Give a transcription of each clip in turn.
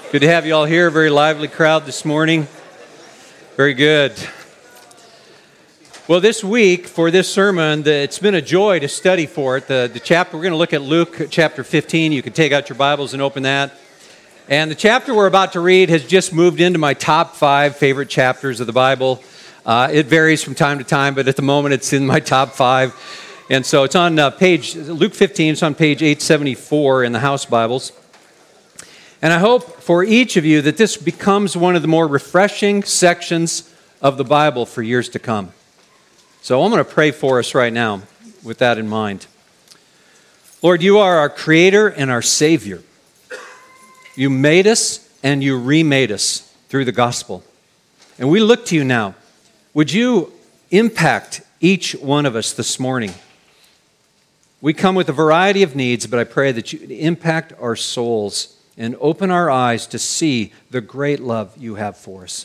Good to have you all here. Very lively crowd this morning. Very good. Well, this week for this sermon, it's been a joy to study for it. The chapter, we're going to look at Luke chapter 15. You can take out your Bibles and open that. And the chapter we're about to read has just moved into my top 5 favorite chapters of the Bible. It varies from time to time, but at the moment it's in my top 5. And so it's on Luke 15, it's on page 874 in the House Bibles. And I hope for each of you that this becomes one of the more refreshing sections of the Bible for years to come. So I'm going to pray for us right now with that in mind. Lord, you are our Creator and our Savior. You made us and you remade us through the gospel. And we look to you now. Would you impact each one of us this morning? We come with a variety of needs, but I pray that you impact our souls and open our eyes to see the great love you have for us.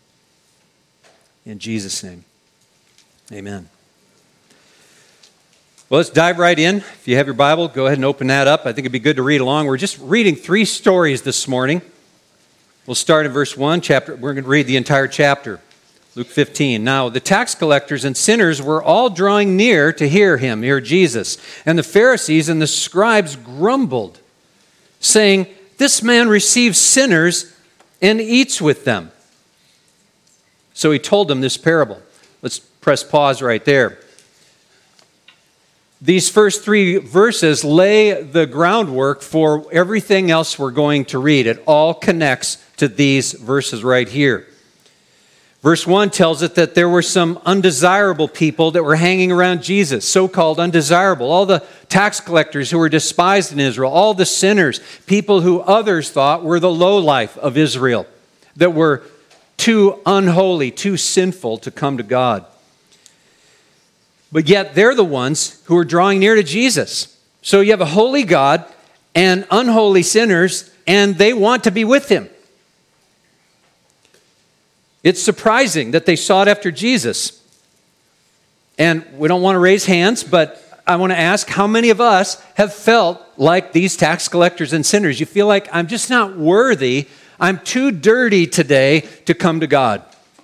In Jesus' name, amen. Well, let's dive right in. If you have your Bible, go ahead and open that up. I think it'd be good to read along. We're just reading 3 stories this morning. We'll start in verse 1. We're going to read the entire chapter, Luke 15. Now, the tax collectors and sinners were all drawing near to hear Jesus. And the Pharisees and the scribes grumbled, saying, "This man receives sinners and eats with them." So he told them this parable. Let's press pause right there. These first 3 verses lay the groundwork for everything else we're going to read. It all connects to these verses right here. Verse 1 tells it that there were some undesirable people that were hanging around Jesus, so-called undesirable. All the tax collectors who were despised in Israel, all the sinners, people who others thought were the lowlife of Israel, that were too unholy, too sinful to come to God. But yet they're the ones who are drawing near to Jesus. So you have a holy God and unholy sinners, and they want to be with him. It's surprising that they sought after Jesus. And we don't want to raise hands, but I want to ask, how many of us have felt like these tax collectors and sinners? You feel like, I'm just not worthy. I'm too dirty today to come to God.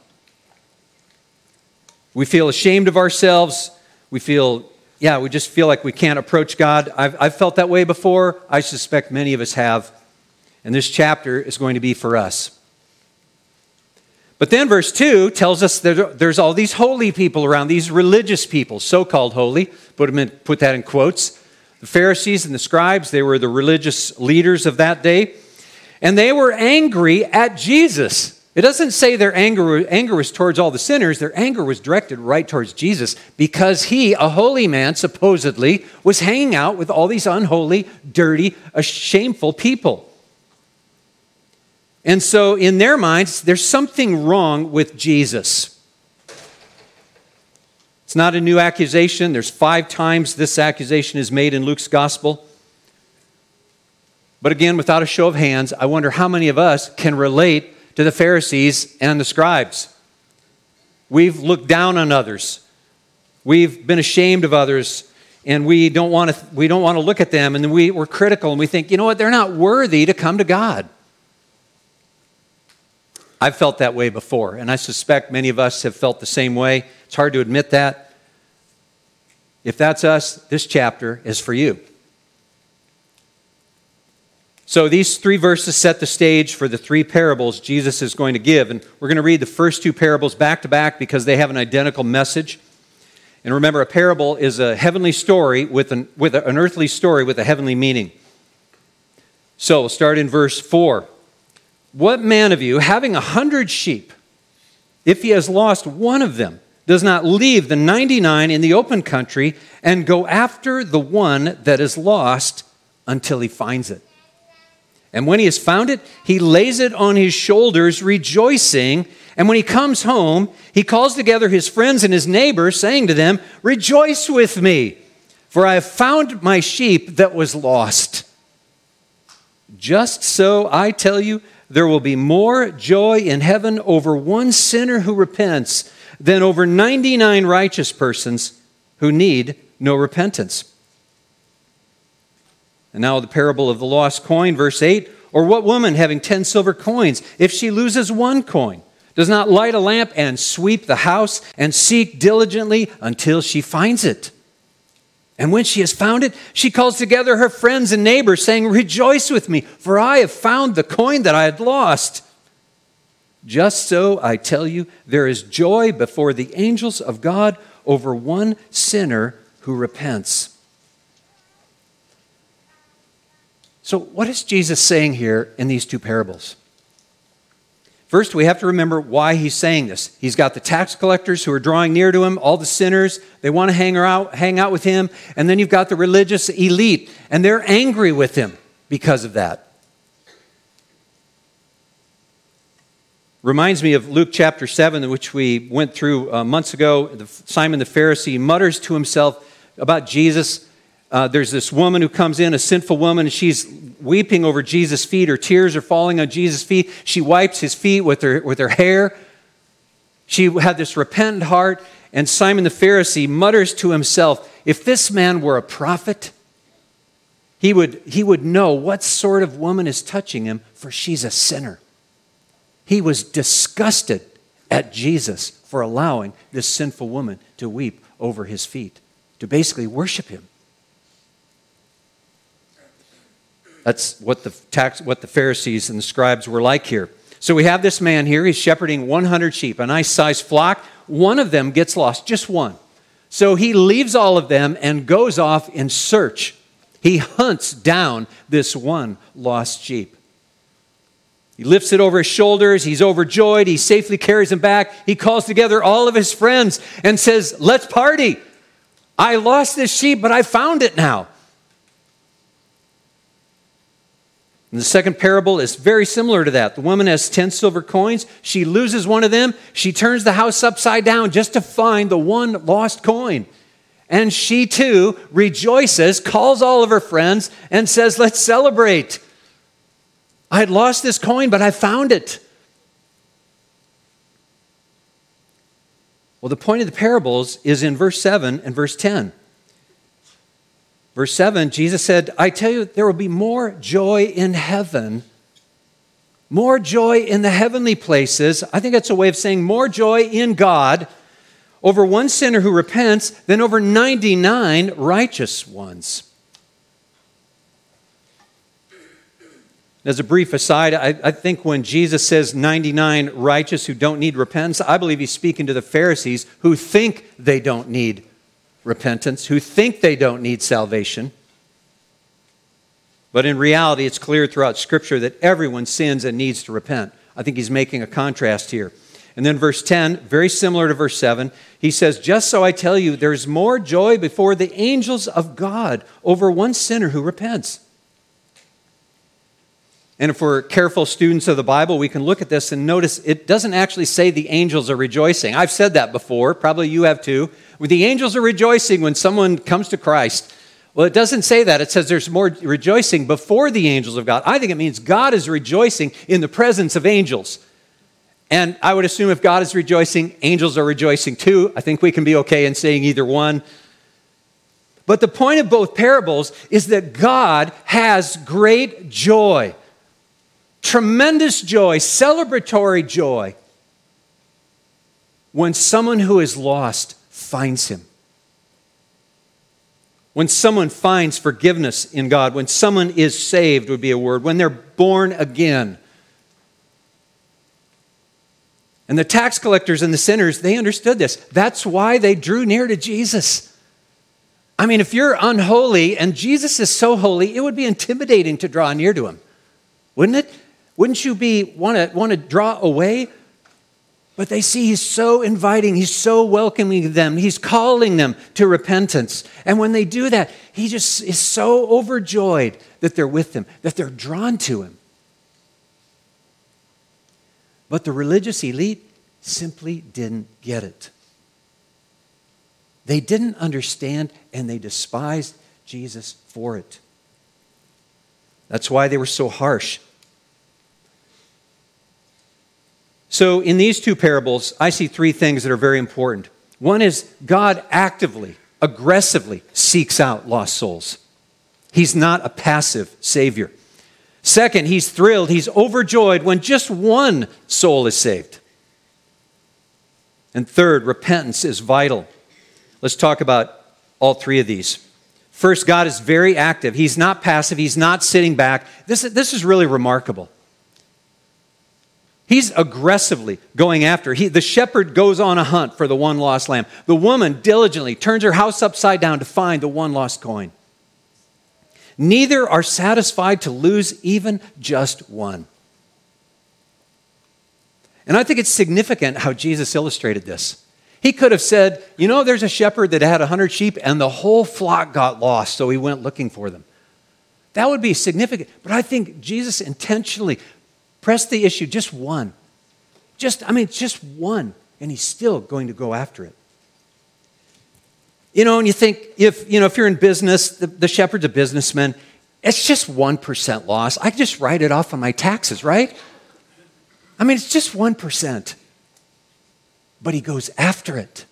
We feel ashamed of ourselves. We just feel like we can't approach God. I've felt that way before. I suspect many of us have. And this chapter is going to be for us. But then verse 2 tells us that there's all these holy people around, these religious people, so-called holy, put that in quotes. The Pharisees and the scribes, they were the religious leaders of that day. And they were angry at Jesus. It doesn't say their anger was towards all the sinners. Their anger was directed right towards Jesus because he, a holy man, supposedly, was hanging out with all these unholy, dirty, shameful people. And so in their minds, there's something wrong with Jesus. It's not a new accusation. There's 5 times this accusation is made in Luke's gospel. But again, without a show of hands, I wonder how many of us can relate to the Pharisees and the scribes. We've looked down on others. We've been ashamed of others, and we don't want to look at them, and then we're critical, and we think, you know what, they're not worthy to come to God. I've felt that way before, and I suspect many of us have felt the same way. It's hard to admit that. If that's us, this chapter is for you. So these 3 verses set the stage for the 3 parables Jesus is going to give, and we're going to read the first 2 parables back to back because they have an identical message. And remember, a parable is a heavenly story with an earthly story with a heavenly meaning. So we'll start in verse 4. "What man of you, having 100 sheep, if he has lost one of them, does not leave the 99 in the open country and go after the one that is lost until he finds it? And when he has found it, he lays it on his shoulders, rejoicing. And when he comes home, he calls together his friends and his neighbors, saying to them, 'Rejoice with me, for I have found my sheep that was lost.' Just so, I tell you, there will be more joy in heaven over one sinner who repents than over 99 righteous persons who need no repentance." And now the parable of the lost coin, verse 8. Or what woman having 10 silver coins, if she loses one coin, does not light a lamp and sweep the house and seek diligently until she finds it? And when she has found it, she calls together her friends and neighbors, saying, "Rejoice with me, for I have found the coin that I had lost." Just so, I tell you, there is joy before the angels of God over one sinner who repents. So what is Jesus saying here in these two parables? First, we have to remember why he's saying this. He's got the tax collectors who are drawing near to him, all the sinners. They want to hang out with him. And then you've got the religious elite, and they're angry with him because of that. Reminds me of Luke chapter 7, which we went through months ago. Simon the Pharisee mutters to himself about Jesus. There's this woman who comes in, a sinful woman, and she's weeping over Jesus' feet. Her tears are falling on Jesus' feet. She wipes his feet with her hair. She had this repentant heart, and Simon the Pharisee mutters to himself, if this man were a prophet, he would know what sort of woman is touching him, for she's a sinner. He was disgusted at Jesus for allowing this sinful woman to weep over his feet, to basically worship him. That's what the Pharisees and the scribes were like here. So we have this man here. He's shepherding 100 sheep, a nice sized flock. One of them gets lost, just one. So he leaves all of them and goes off in search. He hunts down this one lost sheep. He lifts it over his shoulders. He's overjoyed. He safely carries him back. He calls together all of his friends and says, "Let's party. I lost this sheep, but I found it now." And the second parable is very similar to that. The woman has 10 silver coins. She loses one of them. She turns the house upside down just to find the one lost coin. And she too rejoices, calls all of her friends, and says, "Let's celebrate. I had lost this coin, but I found it." Well, the point of the parables is in verse 7 and verse 10. Verse 7, Jesus said, "I tell you, there will be more joy in heaven, more joy in the heavenly places." I think that's a way of saying more joy in God over one sinner who repents than over 99 righteous ones. As a brief aside, I think when Jesus says 99 righteous who don't need repentance, I believe he's speaking to the Pharisees who think they don't need repentance, who think they don't need salvation. But in reality, it's clear throughout Scripture that everyone sins and needs to repent. I think he's making a contrast here. And then verse 10, very similar to verse 7, he says, "Just so I tell you, there's more joy before the angels of God over one sinner who repents." And if we're careful students of the Bible, we can look at this and notice it doesn't actually say the angels are rejoicing. I've said that before. Probably you have too. The angels are rejoicing when someone comes to Christ. Well, it doesn't say that. It says there's more rejoicing before the angels of God. I think it means God is rejoicing in the presence of angels. And I would assume if God is rejoicing, angels are rejoicing too. I think we can be okay in saying either one. But the point of both parables is that God has great joy. Tremendous joy, celebratory joy, when someone who is lost finds him. When someone finds forgiveness in God, when someone is saved would be a word, when they're born again. And the tax collectors and the sinners, they understood this. That's why they drew near to Jesus. I mean, if you're unholy and Jesus is so holy, it would be intimidating to draw near to him, wouldn't it? Wouldn't you want to draw away? But they see he's so inviting, he's so welcoming them, he's calling them to repentance. And when they do that, he just is so overjoyed that they're with him, that they're drawn to him. But the religious elite simply didn't get it. They didn't understand, and they despised Jesus for it. That's why they were so harsh. So in these two parables, I see three things that are very important. One is God actively, aggressively seeks out lost souls. He's not a passive Savior. Second, he's thrilled, he's overjoyed when just one soul is saved. And third, repentance is vital. Let's talk about all three of these. First, God is very active. He's not passive. He's not sitting back. This is really remarkable. He's aggressively going after. The shepherd goes on a hunt for the one lost lamb. The woman diligently turns her house upside down to find the one lost coin. Neither are satisfied to lose even just one. And I think it's significant how Jesus illustrated this. He could have said, there's a shepherd that had 100 sheep and the whole flock got lost, so he went looking for them. That would be significant. But I think Jesus intentionally pressed the issue, just one. Just one. And he's still going to go after it. And you think, if you're in business, the shepherd's a businessman, it's just 1% loss. I can just write it off on my taxes, right? It's just 1%. But he goes after it.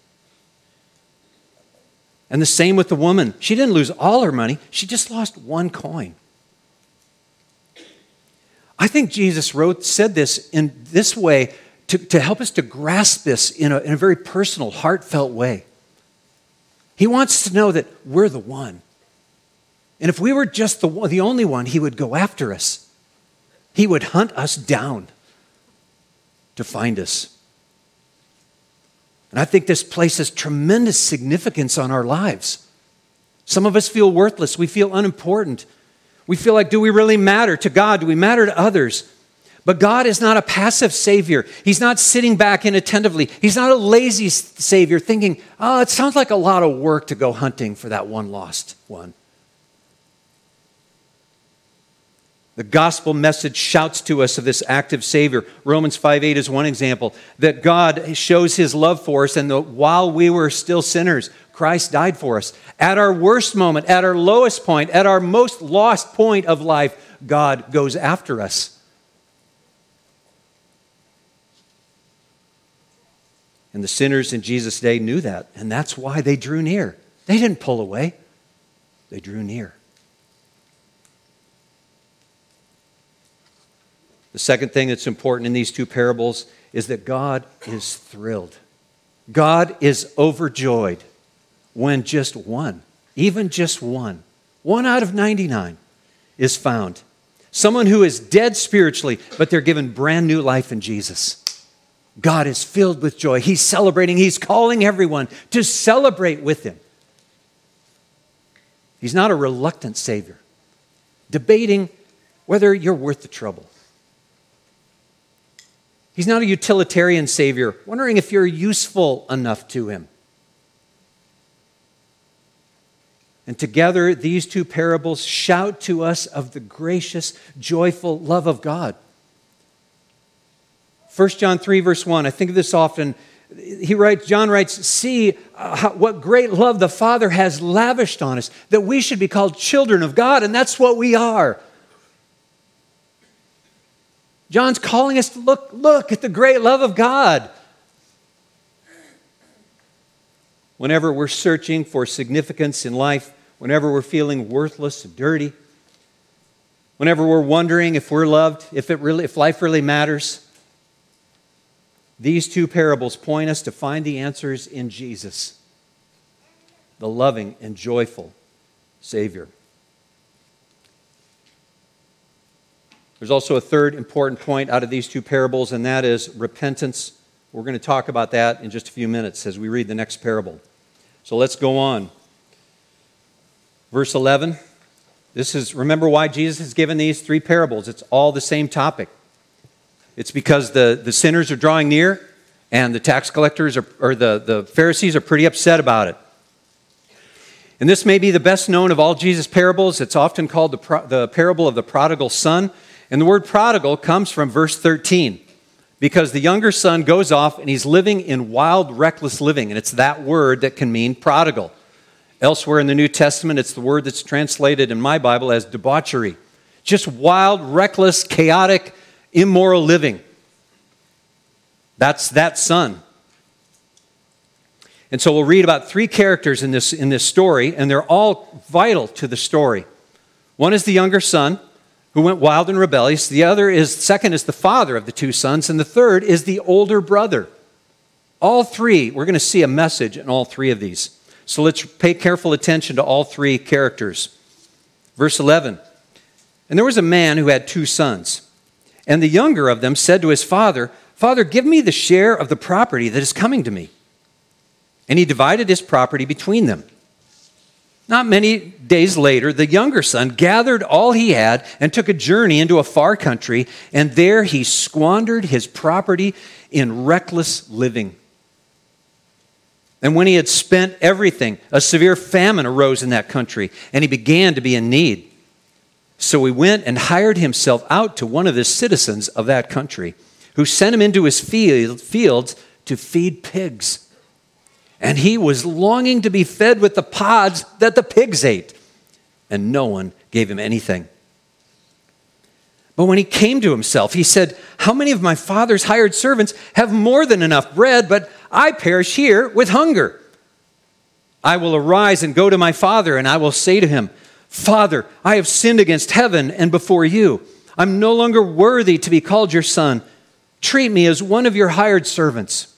And the same with the woman. She didn't lose all her money. She just lost one coin. I think Jesus said this in this way to help us to grasp this in a very personal, heartfelt way. He wants to know that we're the one. And if we were just the only one, he would go after us. He would hunt us down to find us. And I think this places tremendous significance on our lives. Some of us feel worthless. We feel unimportant. We feel like, do we really matter to God? Do we matter to others? But God is not a passive Savior. He's not sitting back inattentively. He's not a lazy Savior thinking, it sounds like a lot of work to go hunting for that one lost one. The gospel message shouts to us of this active Savior. Romans 5:8 is one example, that God shows his love for us, and that while we were still sinners, Christ died for us. At our worst moment, at our lowest point, at our most lost point of life, God goes after us. And the sinners in Jesus' day knew that, and that's why they drew near. They didn't pull away. They drew near. The second thing that's important in these two parables is that God is thrilled. God is overjoyed when just one, even just one out of 99 is found. Someone who is dead spiritually, but they're given brand new life in Jesus. God is filled with joy. He's celebrating. He's calling everyone to celebrate with him. He's not a reluctant Savior, debating whether you're worth the trouble. He's not a utilitarian Savior, wondering if you're useful enough to him. And together, these two parables shout to us of the gracious, joyful love of God. 1 John 3, verse 1, I think of this often. John writes, see what great love the Father has lavished on us, that we should be called children of God, and that's what we are. John's calling us to look at the great love of God. Whenever we're searching for significance in life, whenever we're feeling worthless and dirty, whenever we're wondering if we're loved, if life really matters, these two parables point us to find the answers in Jesus, the loving and joyful Savior. There's also a third important point out of these two parables, and that is repentance. We're going to talk about that in just a few minutes as we read the next parable. So let's go on. Verse 11. Remember why Jesus has given these three parables. It's all the same topic. It's because the sinners are drawing near, and the tax collectors or the Pharisees are pretty upset about it. And this may be the best known of all Jesus' parables. It's often called the parable of the prodigal son. And the word prodigal comes from verse 13, because the younger son goes off and he's living in wild, reckless living. And it's that word that can mean prodigal. Elsewhere in the New Testament, it's the word that's translated in my Bible as debauchery. Just wild, reckless, chaotic, immoral living. That's that son. And so we'll read about three characters in this story, and they're all vital to the story. One is the younger son. who went wild and rebellious. Second is the father of the two sons, and the third is the older brother. All three, we're going to see a message in all three of these. So let's pay careful attention to all three characters. Verse 11, and there was a man who had two sons, and the younger of them said to his father, Father, give me the share of the property that is coming to me. And he divided his property between them. Not many days later, the younger son gathered all he had and took a journey into a far country, and there he squandered his property in reckless living. And when he had spent everything, a severe famine arose in that country, and he began to be in need. So he went and hired himself out to one of the citizens of that country, who sent him into his fields to feed pigs. And he was longing to be fed with the pods that the pigs ate, and no one gave him anything. But when he came to himself, he said, How many of my father's hired servants have more than enough bread, but I perish here with hunger? I will arise and go to my father, and I will say to him, Father, I have sinned against heaven and before you. I'm no longer worthy to be called your son. Treat me as one of your hired servants.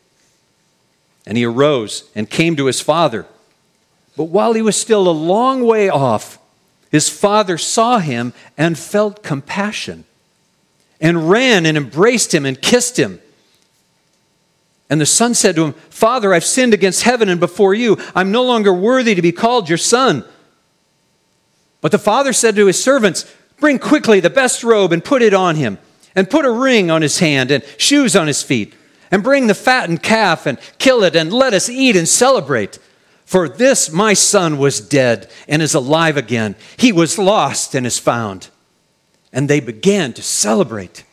And he arose and came to his father. But while he was still a long way off, his father saw him and felt compassion, and ran and embraced him and kissed him. And the son said to him, Father, I've sinned against heaven and before you. I'm no longer worthy to be called your son. But the father said to his servants, Bring quickly the best robe and put it on him, and put a ring on his hand and shoes on his feet. And bring the fattened calf and kill it, and let us eat and celebrate. For this my son was dead and is alive again. He was lost and is found. And they began to celebrate.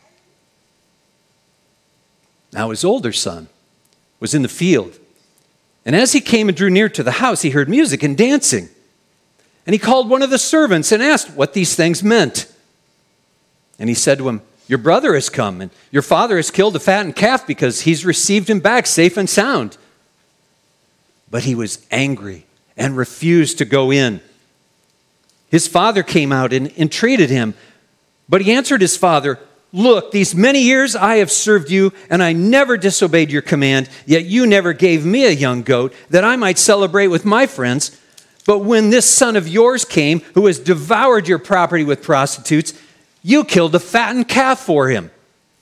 Now his older son was in the field. And as he came and drew near to the house, he heard music and dancing. And he called one of the servants and asked what these things meant. And he said to him, Your brother has come, and your father has killed the fattened calf because he's received him back safe and sound. But he was angry and refused to go in. His father came out and entreated him. But he answered his father, Look, these many years I have served you, and I never disobeyed your command, yet you never gave me a young goat that I might celebrate with my friends. But when this son of yours came, who has devoured your property with prostitutes, you killed a fattened calf for him.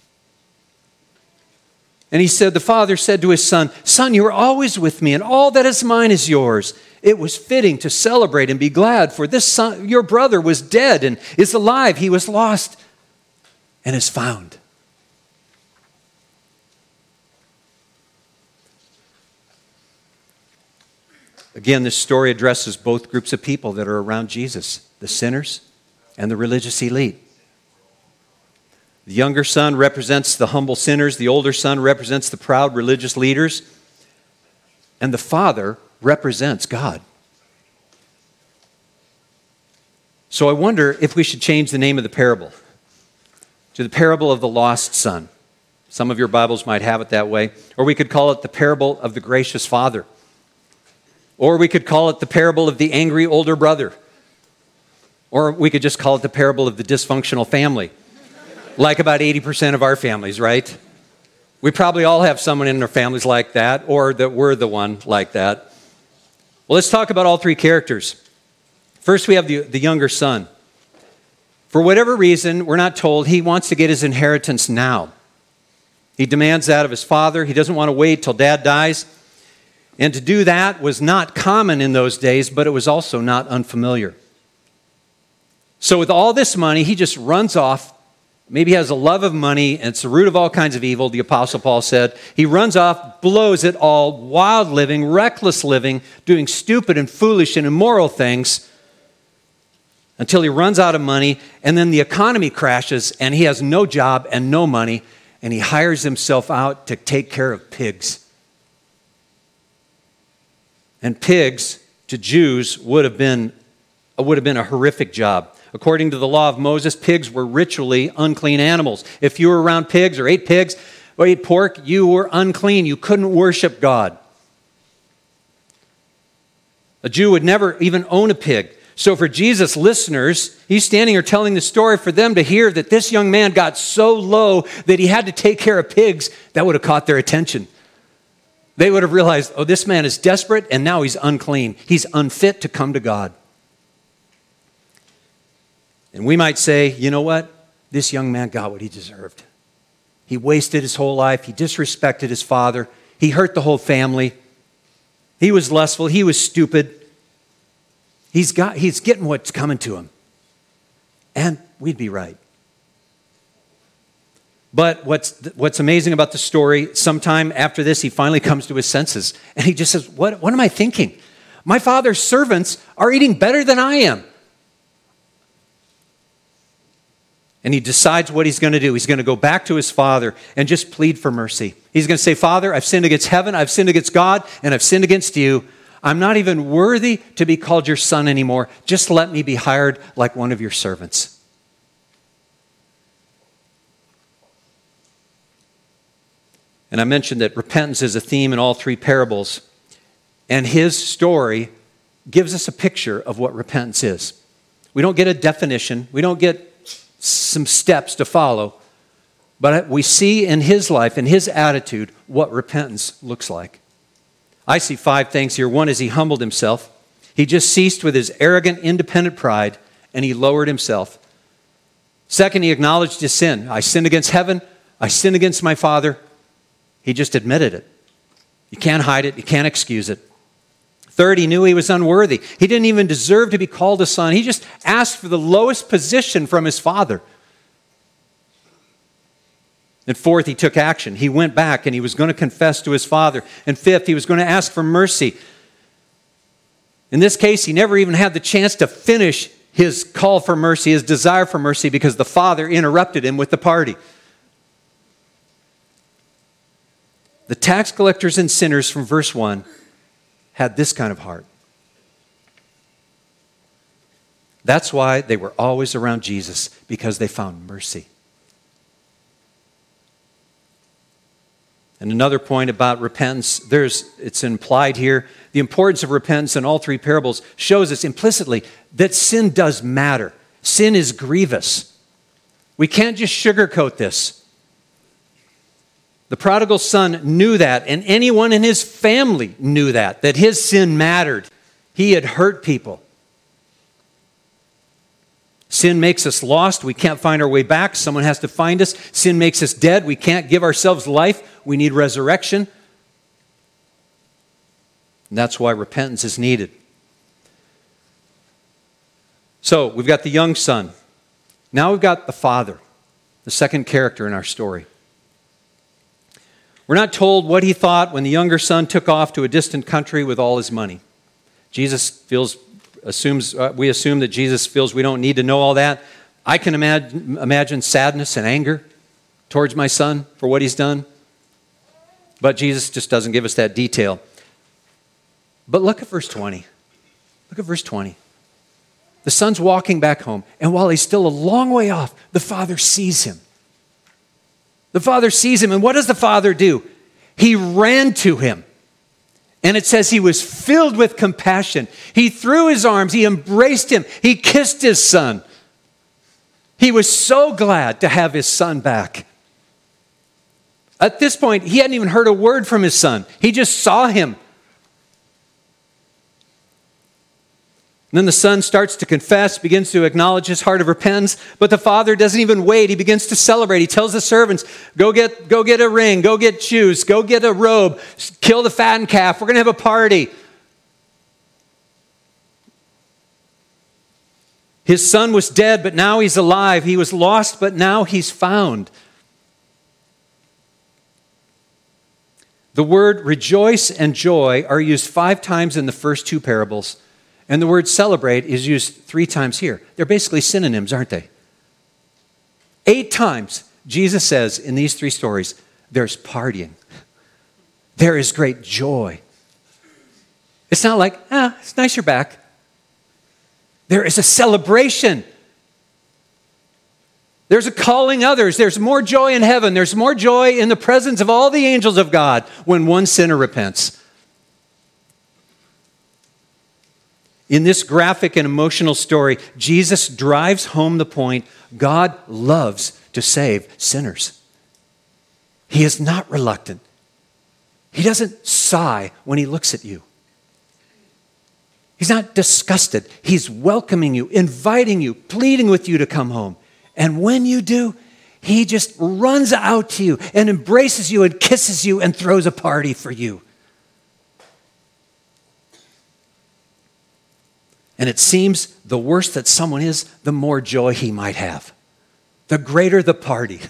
And the father said to his son, Son, you are always with me, and all that is mine is yours. It was fitting to celebrate and be glad, for this son, your brother was dead and is alive. He was lost and is found. Again, this story addresses both groups of people that are around Jesus, the sinners and the religious elite. The younger son represents the humble sinners. The older son represents the proud religious leaders. And the father represents God. So I wonder if we should change the name of the parable to the parable of the lost son. Some of your Bibles might have it that way. Or we could call it the parable of the gracious father. Or we could call it the parable of the angry older brother. Or we could just call it the parable of the dysfunctional family. Like about 80% of our families, right? We probably all have someone in our families like that, or that we're the one like that. Well, let's talk about all three characters. First, we have the younger son. For whatever reason, we're not told, he wants to get his inheritance now. He demands that of his father. He doesn't want to wait till dad dies. And to do that was not common in those days, but it was also not unfamiliar. So with all this money, he just runs off. Maybe he has a love of money, and it's the root of all kinds of evil, the Apostle Paul said. He runs off, blows it all, wild living, reckless living, doing stupid and foolish and immoral things until he runs out of money, and then the economy crashes, and he has no job and no money, and he hires himself out to take care of pigs. And pigs, to Jews, would have been a horrific job. According to the law of Moses, pigs were ritually unclean animals. If you were around pigs or ate pigs or ate pork, you were unclean. You couldn't worship God. A Jew would never even own a pig. So for Jesus' listeners, he's standing here telling the story for them to hear that this young man got so low that he had to take care of pigs. That would have caught their attention. They would have realized, oh, this man is desperate and now he's unclean. He's unfit to come to God. And we might say, you know what? This young man got what he deserved. He wasted his whole life. He disrespected his father. He hurt the whole family. He was lustful. He was stupid. He's getting what's coming to him. And we'd be right. But what's amazing about the story, sometime after this, he finally comes to his senses. And he just says, what am I thinking? My father's servants are eating better than I am. And he decides what he's going to do. He's going to go back to his father and just plead for mercy. He's going to say, Father, I've sinned against heaven, I've sinned against God, and I've sinned against you. I'm not even worthy to be called your son anymore. Just let me be hired like one of your servants. And I mentioned that repentance is a theme in all three parables. And his story gives us a picture of what repentance is. We don't get a definition. We don't get some steps to follow. But we see in his life, in his attitude, what repentance looks like. I see 5 things here. One is he humbled himself. He just ceased with his arrogant, independent pride, and he lowered himself. Second, he acknowledged his sin. I sinned against heaven. I sinned against my father. He just admitted it. You can't hide it. You can't excuse it. Third, he knew he was unworthy. He didn't even deserve to be called a son. He just asked for the lowest position from his father. And fourth, he took action. He went back and he was going to confess to his father. And fifth, he was going to ask for mercy. In this case, he never even had the chance to finish his call for mercy, his desire for mercy, because the father interrupted him with the party. The tax collectors and sinners from verse 1 had this kind of heart. That's why they were always around Jesus, because they found mercy. And another point about repentance, it's implied here, the importance of repentance in all three parables shows us implicitly that sin does matter. Sin is grievous. We can't just sugarcoat this. The prodigal son knew that, and anyone in his family knew that his sin mattered. He had hurt people. Sin makes us lost. We can't find our way back. Someone has to find us. Sin makes us dead. We can't give ourselves life. We need resurrection. And that's why repentance is needed. So, we've got the young son. Now we've got the father, the second character in our story. We're not told what he thought when the younger son took off to a distant country with all his money. We assume that Jesus feels we don't need to know all that. I can imagine sadness and anger towards my son for what he's done. But Jesus just doesn't give us that detail. But look at verse 20. Look at verse 20. The son's walking back home, and while he's still a long way off, the father sees him. The father sees him, and what does the father do? He ran to him. And it says he was filled with compassion. He threw his arms, he embraced him, he kissed his son. He was so glad to have his son back. At this point, he hadn't even heard a word from his son. He just saw him. And then the son starts to confess, begins to acknowledge his heart of repentance, but the father doesn't even wait. He begins to celebrate. He tells the servants, go get a ring, go get shoes, go get a robe, kill the fattened calf. We're going to have a party. His son was dead, but now he's alive. He was lost, but now he's found. The word rejoice and joy are used 5 times in the first 2 parables. And the word celebrate is used 3 times here. They're basically synonyms, aren't they? 8 times, Jesus says in these 3 stories, there's partying. There is great joy. It's not like, it's nice you're back. There is a celebration. There's a calling others. There's more joy in heaven. There's more joy in the presence of all the angels of God when one sinner repents. In this graphic and emotional story, Jesus drives home the point: God loves to save sinners. He is not reluctant. He doesn't sigh when he looks at you. He's not disgusted. He's welcoming you, inviting you, pleading with you to come home. And when you do, he just runs out to you and embraces you and kisses you and throws a party for you. And it seems the worse that someone is, the more joy he might have. The greater the party.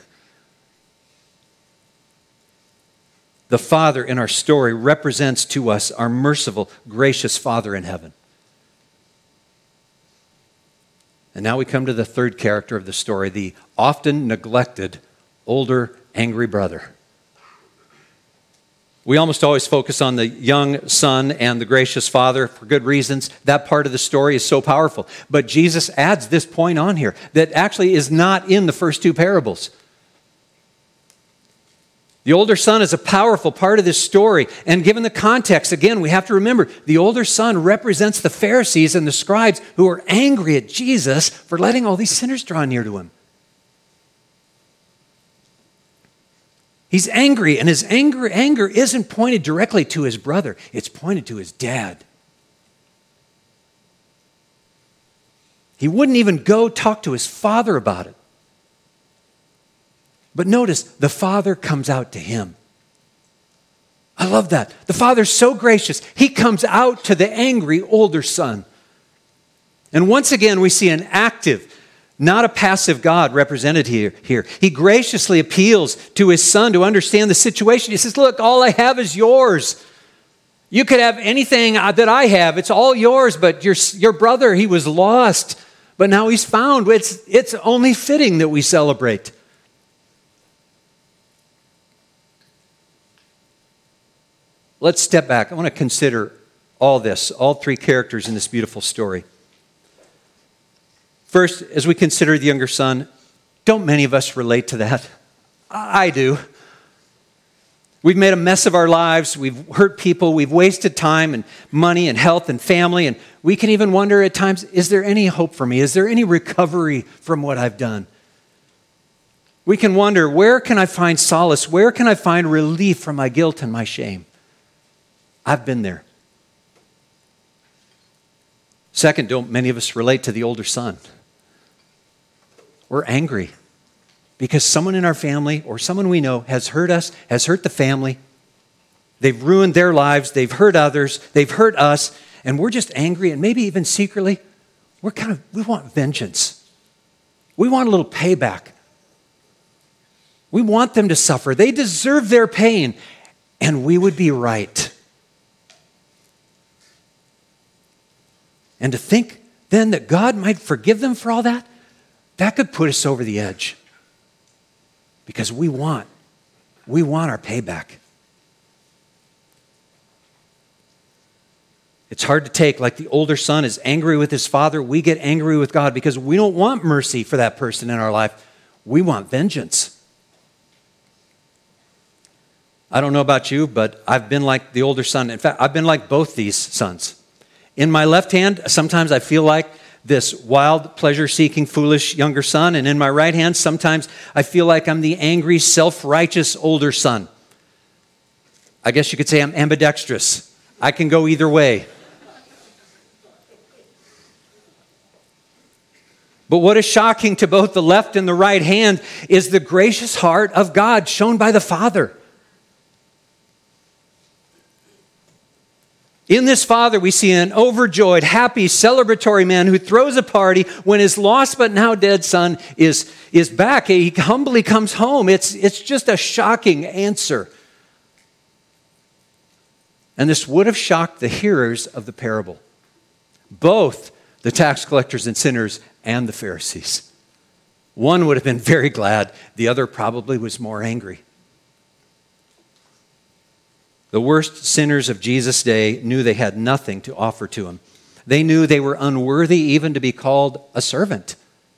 The Father in our story represents to us our merciful, gracious Father in heaven. And now we come to the third character of the story, the often neglected, older, angry brother. We almost always focus on the young son and the gracious father for good reasons. That part of the story is so powerful. But Jesus adds this point on here that actually is not in the first two parables. The older son is a powerful part of this story. And given the context, again, we have to remember the older son represents the Pharisees and the scribes who are angry at Jesus for letting all these sinners draw near to him. He's angry, and his anger isn't pointed directly to his brother. It's pointed to his dad. He wouldn't even go talk to his father about it. But notice, the father comes out to him. I love that. The father's so gracious. He comes out to the angry older son. And once again, we see an active, not a passive God represented here. He graciously appeals to his son to understand the situation. He says, look, all I have is yours. You could have anything that I have. It's all yours, but your brother, he was lost, but now he's found. It's only fitting that we celebrate. Let's step back. I want to consider all this, all three characters in this beautiful story. First, as we consider the younger son, don't many of us relate to that? I do. We've made a mess of our lives. We've hurt people. We've wasted time and money and health and family. And we can even wonder at times, is there any hope for me? Is there any recovery from what I've done? We can wonder, where can I find solace? Where can I find relief from my guilt and my shame? I've been there. Second, don't many of us relate to the older son? We're angry because someone in our family or someone we know has hurt us, has hurt the family. They've ruined their lives. They've hurt others. They've hurt us. And we're just angry, and maybe even secretly, we want vengeance. We want a little payback. We want them to suffer. They deserve their pain, and we would be right. And to think then that God might forgive them for all that, that could put us over the edge. Because we want our payback. It's hard to take, like the older son is angry with his father, we get angry with God because we don't want mercy for that person in our life. We want vengeance. I don't know about you, but I've been like the older son. In fact, I've been like both these sons. In my left hand, sometimes I feel like this wild, pleasure-seeking, foolish younger son. And in my right hand, sometimes I feel like I'm the angry, self-righteous older son. I guess you could say I'm ambidextrous. I can go either way. But what is shocking to both the left and the right hand is the gracious heart of God shown by the Father. In this father, we see an overjoyed, happy, celebratory man who throws a party when his lost but now dead son is back. He humbly comes home. It's just a shocking answer. And this would have shocked the hearers of the parable, both the tax collectors and sinners and the Pharisees. One would have been very glad. The other probably was more angry. The worst sinners of Jesus' day knew they had nothing to offer to him. They knew they were unworthy even to be called a servant.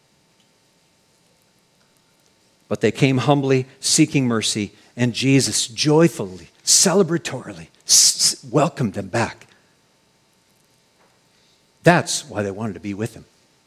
But they came humbly, seeking mercy, and Jesus joyfully, celebratorily welcomed them back. That's why they wanted to be with him.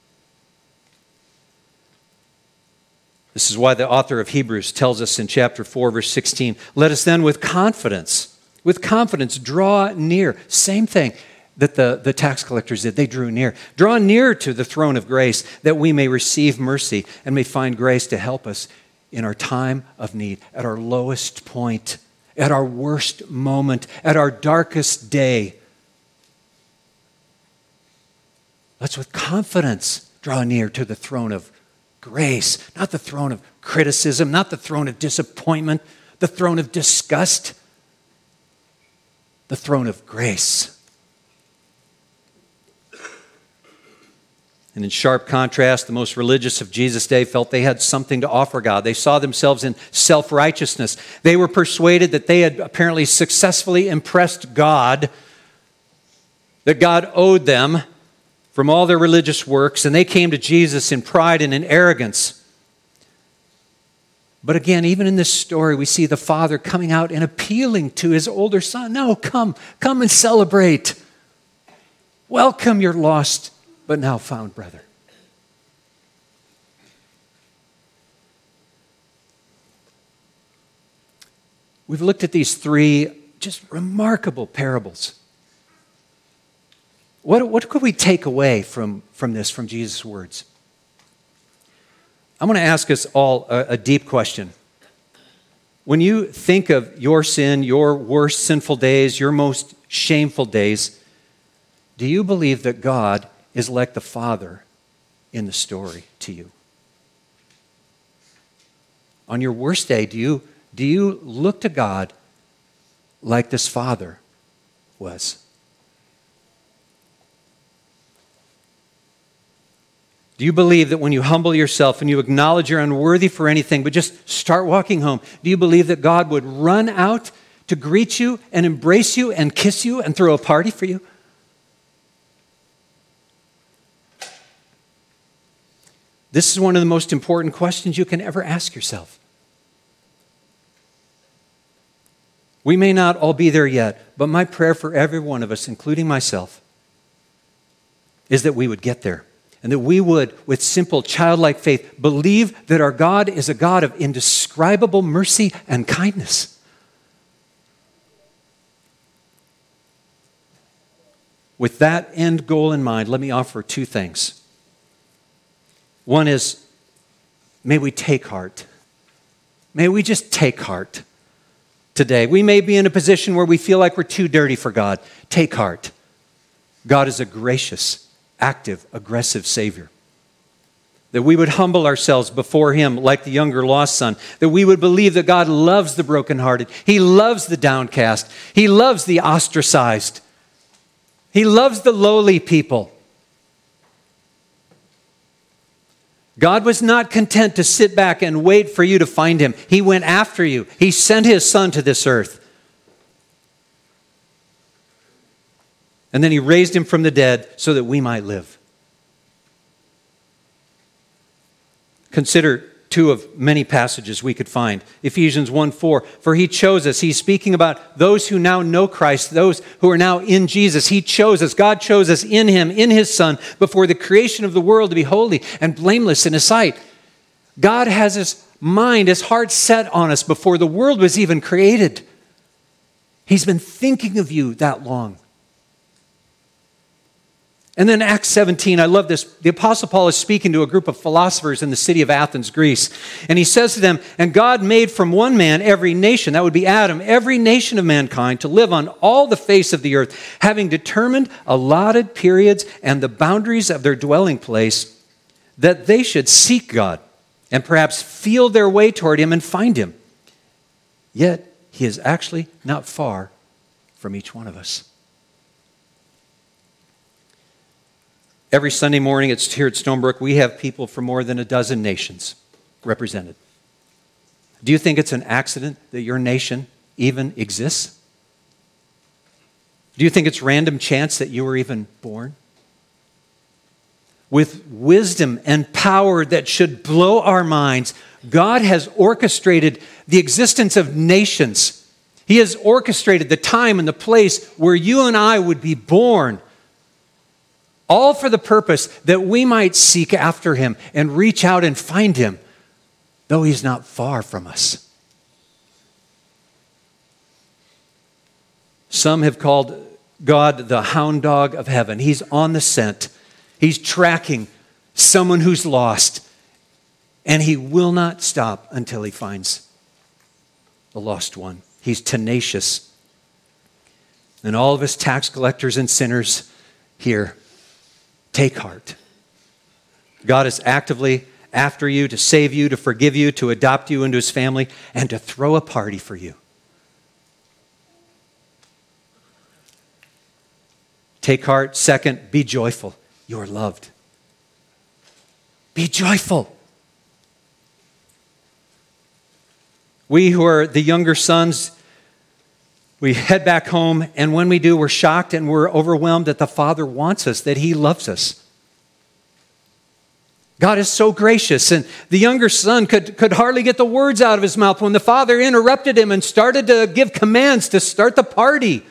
This is why the author of Hebrews tells us in chapter 4, verse 16, let us then with confidence draw near. Same thing that the tax collectors did. They drew near. Draw near to the throne of grace that we may receive mercy and may find grace to help us in our time of need, at our lowest point, at our worst moment, at our darkest day. Let's with confidence draw near to the throne of grace, not the throne of criticism, not the throne of disappointment, the throne of disgust, the throne of grace. And in sharp contrast, the most religious of Jesus' day felt they had something to offer God. They saw themselves in self-righteousness. They were persuaded that they had apparently successfully impressed God, that God owed them from all their religious works, and they came to Jesus in pride and in arrogance. But again, even in this story, we see the father coming out and appealing to his older son. No, come and celebrate. Welcome your lost but now found brother. We've looked at these three just remarkable parables. What could we take away from this, from Jesus' words? I'm going to ask us all a deep question. When you think of your sin, your worst sinful days, your most shameful days, do you believe that God is like the Father in the story to you? On your worst day, do you look to God like this Father was? Do you believe that when you humble yourself and you acknowledge you're unworthy for anything, but just start walking home, do you believe that God would run out to greet you and embrace you and kiss you and throw a party for you? This is one of the most important questions you can ever ask yourself. We may not all be there yet, but my prayer for every one of us, including myself, is that we would get there. And that we would, with simple childlike faith, believe that our God is a God of indescribable mercy and kindness. With that end goal in mind, let me offer two things. One is, may we take heart. May we just take heart today. We may be in a position where we feel like we're too dirty for God. Take heart. God is a gracious, active, aggressive Savior. That we would humble ourselves before Him like the younger lost son. That we would believe that God loves the brokenhearted. He loves the downcast. He loves the ostracized. He loves the lowly people. God was not content to sit back and wait for you to find Him. He went after you. He sent His Son to this earth. And then He raised Him from the dead so that we might live. Consider two of many passages we could find. Ephesians 1:4, for He chose us. He's speaking about those who now know Christ, those who are now in Jesus. He chose us. God chose us in Him, in His Son, before the creation of the world to be holy and blameless in His sight. God has His mind, His heart set on us before the world was even created. He's been thinking of you that long. And then Acts 17, I love this. The Apostle Paul is speaking to a group of philosophers in the city of Athens, Greece. And he says to them, and God made from one man every nation, that would be Adam, every nation of mankind to live on all the face of the earth, having determined allotted periods and the boundaries of their dwelling place, that they should seek God and perhaps feel their way toward Him and find Him. Yet He is actually not far from each one of us. Every Sunday morning here at Stonebrook, we have people from more than a dozen nations represented. Do you think it's an accident that your nation even exists? Do you think it's random chance that you were even born? With wisdom and power that should blow our minds, God has orchestrated the existence of nations. He has orchestrated the time and the place where you and I would be born. all for the purpose that we might seek after him and reach out and find him, though he's not far from us. Some have called God the hound dog of heaven. He's on the scent. He's tracking someone who's lost, and he will not stop until he finds the lost one. He's tenacious. And all of us tax collectors and sinners here, take heart. God is actively after you to save you, to forgive you, to adopt you into his family, and to throw a party for you. Take heart. Second, be joyful. You are loved. Be joyful. We who are the younger sons, we head back home, and when we do, we're shocked and we're overwhelmed that the Father wants us, that he loves us. God is so gracious, and the younger son could hardly get the words out of his mouth when the father interrupted him and started to give commands to start the party.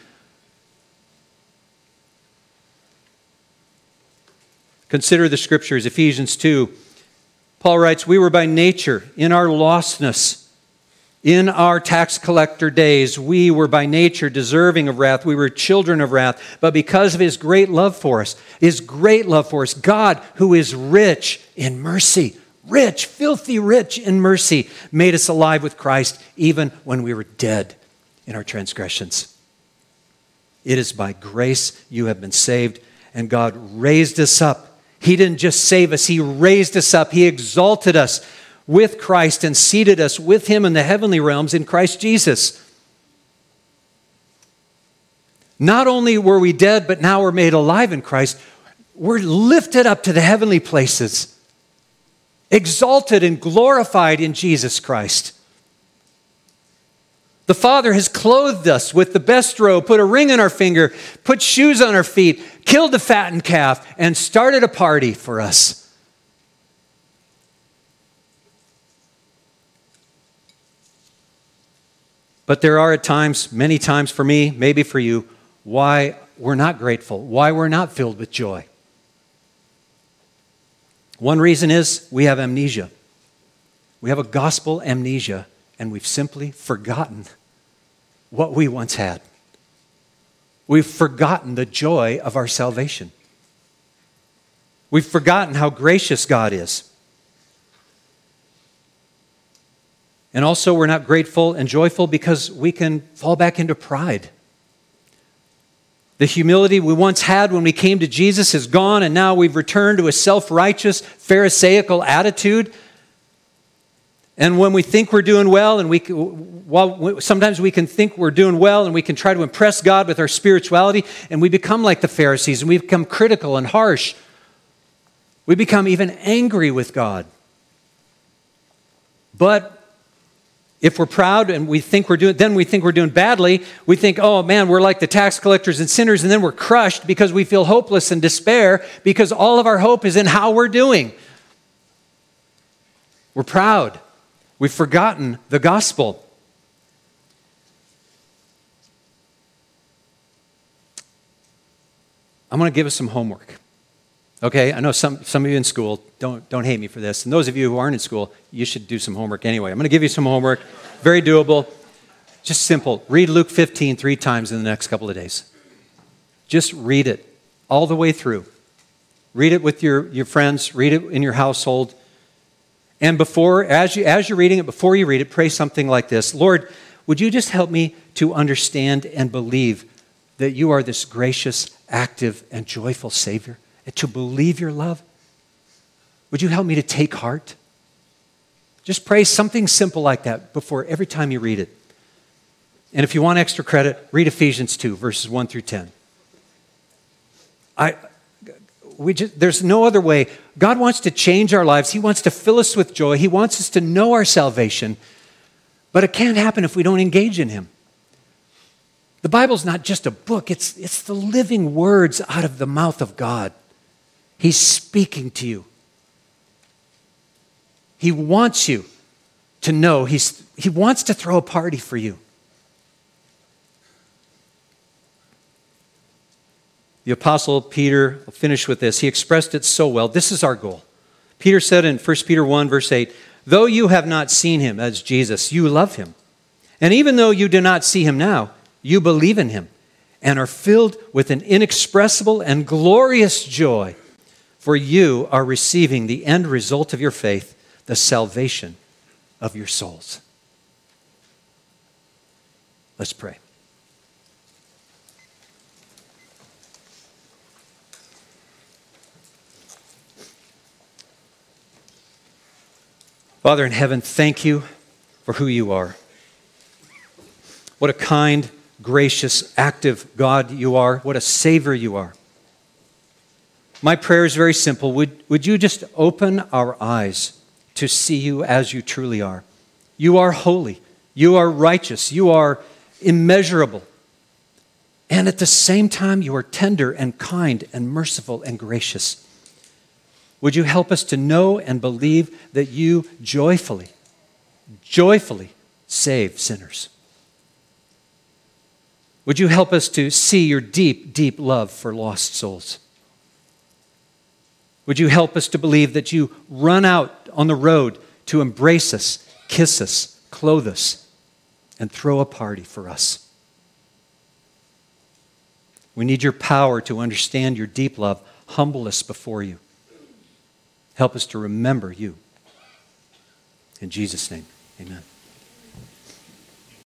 Consider the scriptures, Ephesians 2. Paul writes, we were by nature, in our lostness, in our tax collector days, we were by nature deserving of wrath. We were children of wrath. But because of his great love for us, God, who is rich in mercy, rich, filthy rich in mercy, made us alive with Christ even when we were dead in our transgressions. It is by grace you have been saved, and God raised us up. He didn't just save us, he raised us up. He exalted us with Christ and seated us with him in the heavenly realms in Christ Jesus. Not only were we dead, but now we're made alive in Christ. We're lifted up to the heavenly places, exalted and glorified in Jesus Christ. The Father has clothed us with the best robe, put a ring on our finger, put shoes on our feet, killed the fattened calf, and started a party for us. But there are at times, many times for me, maybe for you, why we're not grateful, why we're not filled with joy. One reason is we have amnesia. We have a gospel amnesia, and we've simply forgotten what we once had. We've forgotten the joy of our salvation. We've forgotten how gracious God is. And also, we're not grateful and joyful because we can fall back into pride. The humility we once had when we came to Jesus is gone, and now we've returned to a self-righteous, pharisaical attitude. And when we think we're doing well, and sometimes we can think we're doing well, and we can try to impress God with our spirituality, and we become like the Pharisees, and we become critical and harsh. We become even angry with God. But if we're proud and we think we're doing badly, we think, oh man, we're like the tax collectors and sinners, and then we're crushed because we feel hopeless and despair because all of our hope is in how we're doing. We're proud. We've forgotten the gospel. I'm going to give us some homework. Okay, I know some of you in school, don't hate me for this. And those of you who aren't in school, you should do some homework anyway. I'm going to give you some homework, very doable, just simple. Read Luke 15 3 times in the next couple of days. Just read it all the way through. Read it with your friends, read it in your household. And as you're reading it, before you read it, pray something like this. Lord, would you just help me to understand and believe that you are this gracious, active, and joyful Savior? And to believe your love? Would you help me to take heart? Just pray something simple like that before every time you read it. And if you want extra credit, read Ephesians 2, verses 1 through 10. There's no other way. God wants to change our lives. He wants to fill us with joy. He wants us to know our salvation. But it can't happen if we don't engage in him. The Bible's not just a book. It's the living words out of the mouth of God. He's speaking to you. He wants you to know. He wants to throw a party for you. The Apostle Peter, I'll finish with this. He expressed it so well. This is our goal. Peter said in 1 Peter 1, verse 8, though you have not seen him, as Jesus, you love him. And even though you do not see him now, you believe in him and are filled with an inexpressible and glorious joy, for you are receiving the end result of your faith, the salvation of your souls. Let's pray. Father in heaven, thank you for who you are. What a kind, gracious, active God you are. What a Savior you are. My prayer is very simple. Would you just open our eyes to see you as you truly are? You are holy. You are righteous. You are immeasurable. And at the same time, you are tender and kind and merciful and gracious. Would you help us to know and believe that you joyfully save sinners? Would you help us to see your deep, deep love for lost souls? Would you help us to believe that you run out on the road to embrace us, kiss us, clothe us, and throw a party for us? We need your power to understand your deep love. Humble us before you. Help us to remember you. In Jesus' name, amen.